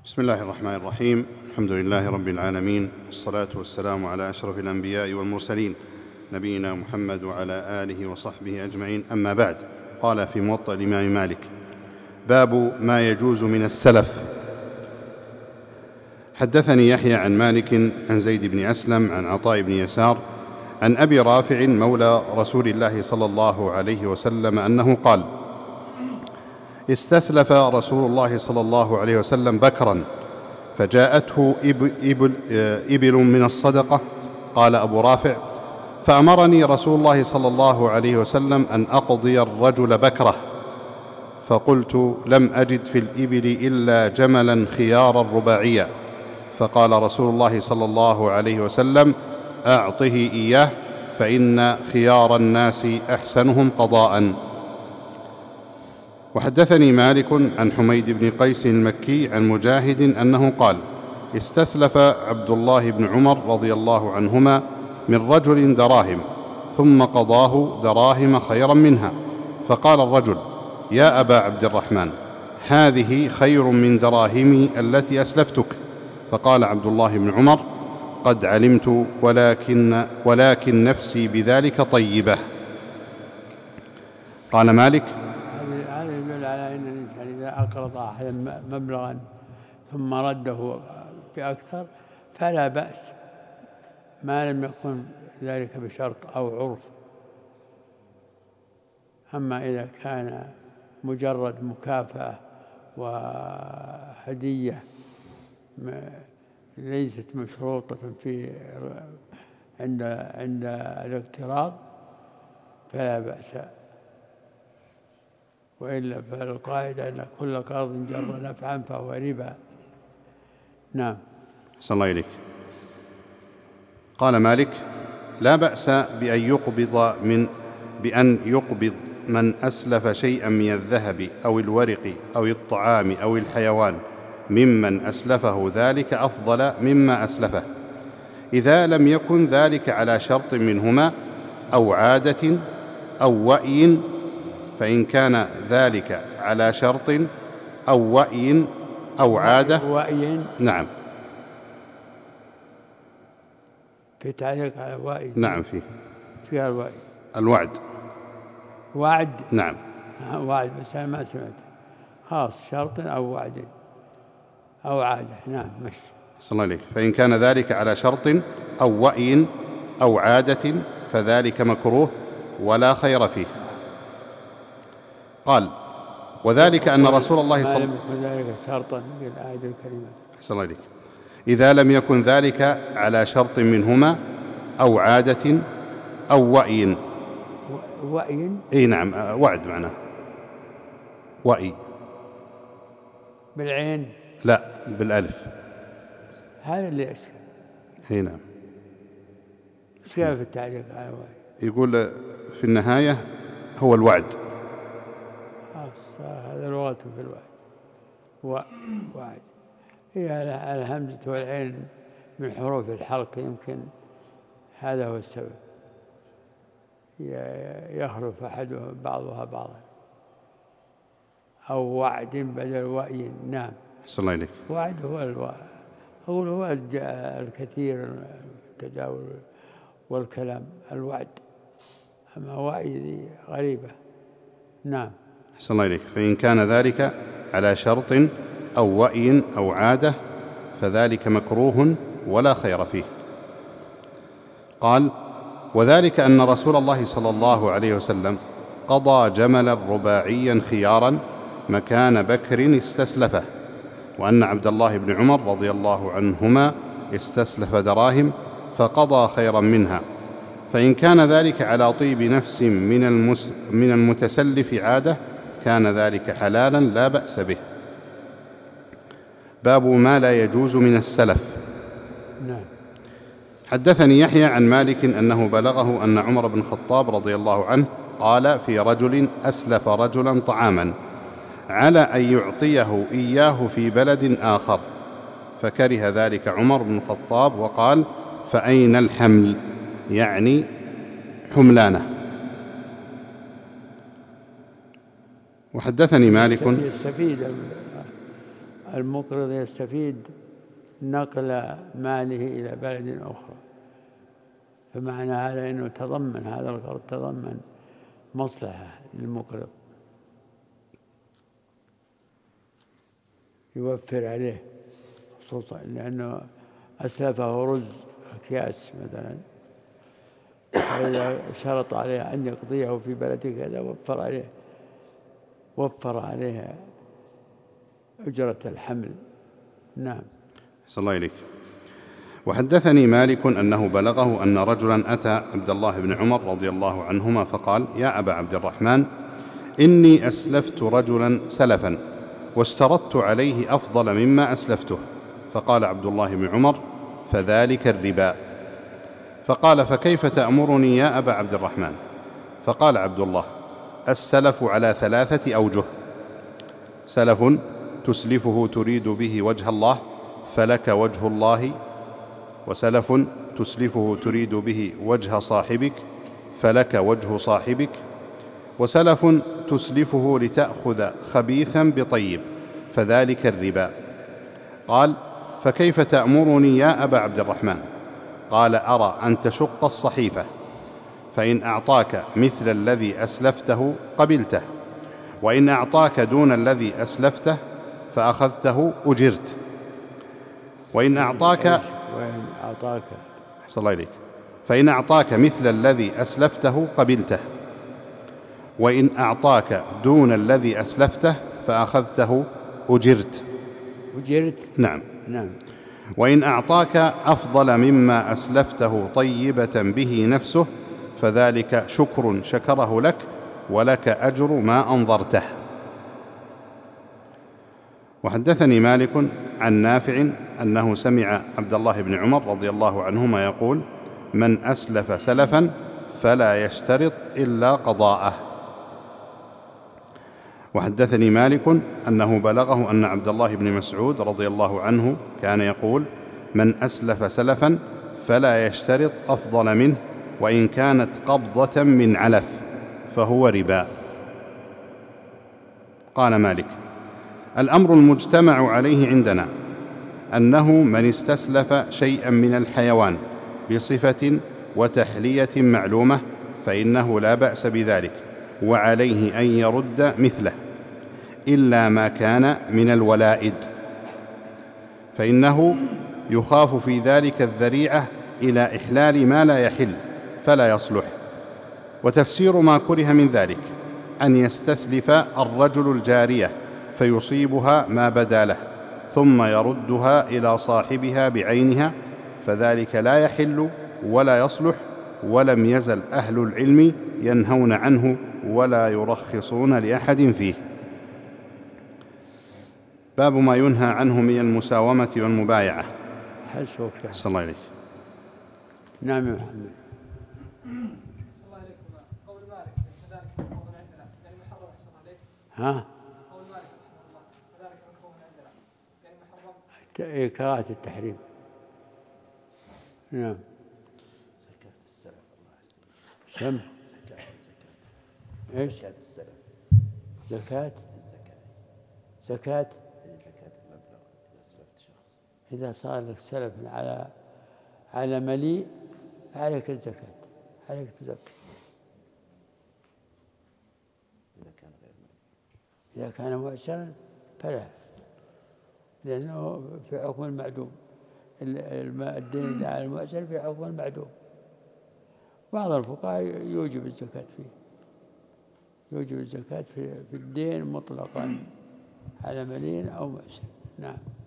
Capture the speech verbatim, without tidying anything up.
بسم الله الرحمن الرحيم. الحمد لله رب العالمين، والصلاة والسلام على أشرف الأنبياء والمرسلين، نبينا محمد وعلى آله وصحبه أجمعين، أما بعد. قال في موطأ الإمام مالك: باب ما يجوز من السلف. حدثني يحيى عن مالك عن زيد بن أسلم عن عطاء بن يسار عن أبي رافع مولى رسول الله صلى الله عليه وسلم أنه قال: استسلف رسول الله صلى الله عليه وسلم بكرا فجاءته إبل, إبل, إبل من الصدقة. قال أبو رافع: فأمرني رسول الله صلى الله عليه وسلم أن أقضي الرجل بكره، فقلت: لم أجد في الإبل إلا جملا خيارا رباعيا. فقال رسول الله صلى الله عليه وسلم: أعطه إياه، فإن خيار الناس أحسنهم قضاء. وحدثني مالك عن حميد بن قيس المكي عن مجاهد أنه قال: استسلف عبد الله بن عمر رضي الله عنهما من رجل دراهم، ثم قضاه دراهم خيرا منها. فقال الرجل: يا أبا عبد الرحمن، هذه خير من دراهمي التي أسلفتك. فقال عبد الله بن عمر: قد علمت، ولكن, ولكن نفسي بذلك طيبة. قال مالك: هذا يدل على أن الإنسان إذا أقرض أحدا مبلغا ثم رده بأكثر فلا بأس، ما لم يكن ذلك بشرط أو عرف. أما إذا كان مجرد مكافأة وهدية ليست مشروطة في عند عند الاقتراض فلا بأس، وإلا فالقاعدة أن كل قرض جر نفعا فهو ربا. نعم. صلى الله عليك. قال مالك: لا بأس بأن يقبض من بأن يقبض من أسلف شيئا من الذهب أو الورق أو الطعام أو الحيوان ممن أسلفه ذلك أفضل مما أسلفه، إذا لم يكن ذلك على شرط منهما أو عادة أو وأي. فإن كان ذلك على شرط أو وأي أو عادة. وأي. نعم. في تعليق على وأي. نعم فيه. فيها الوأي. الوعد. وعد. نعم. وعد، بس أنا ما سمعت. خاص شرط أو وعد أو عادة. نعم مش. صلى الله عليك. فإن كان ذلك على شرط أو وأي أو عادة فذلك مكروه ولا خير فيه. قال: وذلك أن رسول الله صلى الله عليه وسلم ذلك شرطا بالآية الكريمة. صلى الله عليه وسلم: إذا لم يكن ذلك على شرط منهما أو عادة أو وأي. وأي. إيه نعم، وعد معناه وأي. بالعين؟ لا، بالألف. هذا اللي أشكال. إيه نعم. شاف في التعليق على وأي. يقول في النهاية هو الوعد. هذا لغته في الوعد. وعد هي الهمزة والعين من حروف الحلق، يمكن هذا هو السبب، يخلف أحدها بعضها بعضا. أو وعد بدل وأي. نعم. صلى الله عليك. وعد هو الوعد، هو هو الكثير التداول والكلام، الوعد. أما وأي ذي غريبة. نعم. صلى الله عليك. فإن كان ذلك على شرط أو وأي أو عادة فذلك مكروه ولا خير فيه. قال: وذلك أن رسول الله صلى الله عليه وسلم قضى جملا رباعيا خيارا مكان بكر استسلفه، وأن عبد الله بن عمر رضي الله عنهما استسلف دراهم فقضى خيرا منها. فإن كان ذلك على طيب نفس من, المس من المتسلف عادة كان ذلك حلالا لا بأس به. باب ما لا يجوز من السلف. نعم. حدثني يحيى عن مالك أنه بلغه أن عمر بن الخطاب رضي الله عنه قال في رجل أسلف رجلا طعاما على أن يعطيه إياه في بلد آخر، فكره ذلك عمر بن الخطاب وقال: فأين الحمل؟ يعني حملانه. وحدثني مالك. يستفيد المقرض يستفيد نقل ماله إلى بلد أخرى، فمعنى هذا أنه تضمن هذا القرض تضمن مصلحة للمقرض، يوفر عليه، خصوصا لأنه أسلفه رز أكياس مثلا، فإذا شرط عليه أن يقضيه في بلد كذا وفر عليه وفر عليه أجرة الحمل. نعم. صلى الله عليك. وحدثني مالك أنه بلغه أن رجلا أتى عبد الله بن عمر رضي الله عنهما فقال: يا أبا عبد الرحمن، إني أسلفت رجلا سلفا واشترطت عليه أفضل مما أسلفته. فقال عبد الله بن عمر: فذلك الربا. فقال: فكيف تأمرني يا أبا عبد الرحمن؟ فقال عبد الله: السلف على ثلاثة أوجه: سلف تسلفه تريد به وجه الله فلك وجه الله، وسلف تسلفه تريد به وجه صاحبك فلك وجه صاحبك، وسلف تسلفه لتأخذ خبيثا بطيب فذلك الربا. قال: فكيف تأمرني يا أبا عبد الرحمن؟ قال: أرى أن تشق الصحيفة، فإن أعطاك مثل الذي أسلفته قبلته، وإن أعطاك دون الذي أسلفته فأخذته أجرت، وإن أعطاك وإن أعطاك أحسن الله إليك فإن أعطاك مثل الذي أسلفته قبلته، وإن أعطاك دون الذي أسلفته فأخذته أجرت. أجرت. نعم. نعم. وإن أعطاك أفضل مما أسلفته طيبة به نفسه فذلك شكر شكره لك ولك أجر ما أنظرته. وحدثني مالك عن نافع أنه سمع عبد الله بن عمر رضي الله عنهما يقول: من أسلف سلفا فلا يشترط إلا قضاءه. وحدثني مالك أنه بلغه أن عبد الله بن مسعود رضي الله عنه كان يقول: من أسلف سلفا فلا يشترط أفضل منه وإن كانت قبضة من علف فهو ربا. قال مالك: الأمر المجتمع عليه عندنا أنه من استسلف شيئا من الحيوان بصفة وتحلية معلومة فإنه لا بأس بذلك، وعليه أن يرد مثله، إلا ما كان من الولائد، فإنه يخاف في ذلك الذريعة إلى إحلال ما لا يحل فلا يصلح. وتفسير ما كره من ذلك أن يستسلف الرجل الجارية فيصيبها ما بدا له ثم يردها إلى صاحبها بعينها، فذلك لا يحل ولا يصلح، ولم يزل أهل العلم ينهون عنه ولا يرخصون لأحد فيه. باب ما ينهى عنه من المساومة والمبايعة. حسبك. أحسن الله إليك. نعم يا محمد. ها؟ كراهة التحريم. نعم. سم. ايش؟ زكاة. زكاة. إذا صار لك سلف على على مليء عليك الزكاة، عليك تزكي. إذا كان معسرا فلا، لأنه في حكم المعدوم، الدين اللي على المعسر في حكم المعدوم. بعض الفقهاء يوجب الزكاة فيه، يوجب الزكاة في الدين مطلقا على مليء أو معسر. نعم.